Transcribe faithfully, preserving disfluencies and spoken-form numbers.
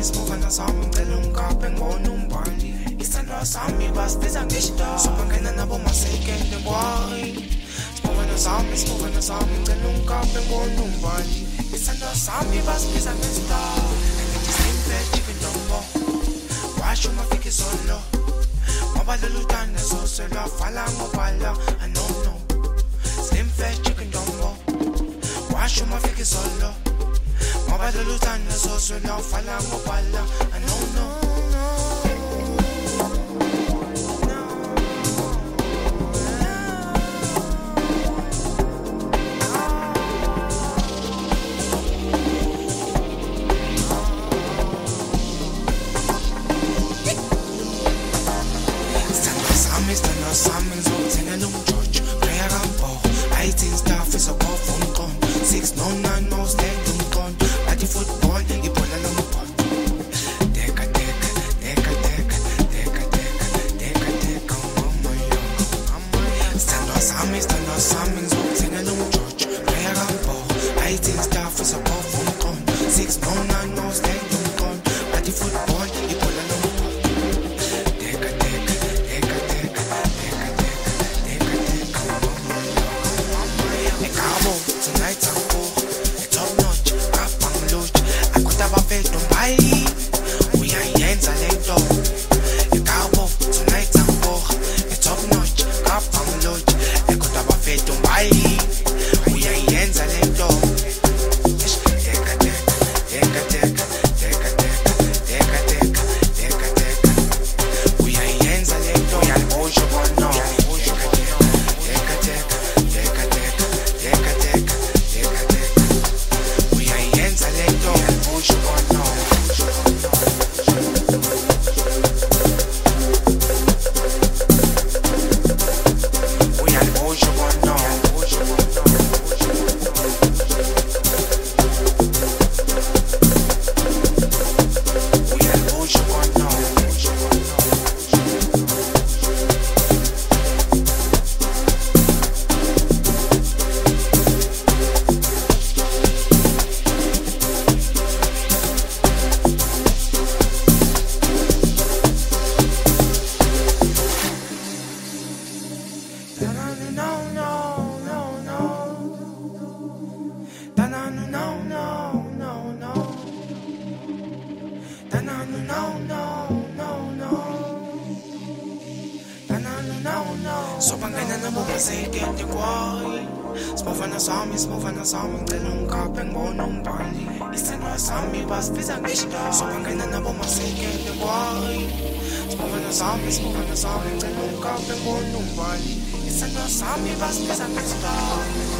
smovana sami ngicela ungikaphe ngibona umbali isandla sami basibiza ngeshita sobangena nabo masekende boy smovana sami smovana sami ngicela ungikaphe ngibona umbali isandla sami basibiza ngeshita ngithi simple even dombo washo mafike solo ngoba lolu tanda sosela fala ngobala I know no slim fat chicken dombo washo mafike solo ngoba lolu tanda sosela fala ngobala I know no Sami ngizokuthenga lo mjojo Kaya kampo eighteen staff isokhofa umqondo six no nine no stand umqondo Bathi football ibhola lombhodo Deka deka deka deka deka deka deka deka mama yo Stando sami stando sami ngizokuthenga lo mjojo Kaya kampo eighteen staff isokhofa umqondo six no nine no stand umqondo Bathi football ibhola lombhodo Tonight I'm poor, it's top notch, I found loach. I could have a bed on buy. We are ends and let go. The cowboy, tonight I'm poor, it's top notch, I found loach. I could have a bed on buy. We are ends and let go. Deka deka, deka deka, deka deka, deka deka, deka deka. We are ends and let go. Yal bojo bono. Deka deka, deka deka, deka deka. Sobangena nabo masekende kwayi Smovana sami, smovana sami ngicela ungikaphe ngibona umbali Isandla sami basibiza ngeshita Sobangena nabo masekende kwayi Smovana sami, smovana sami ngicela ungikaphe ngibona umbali Isandla sami basibiza ngeshita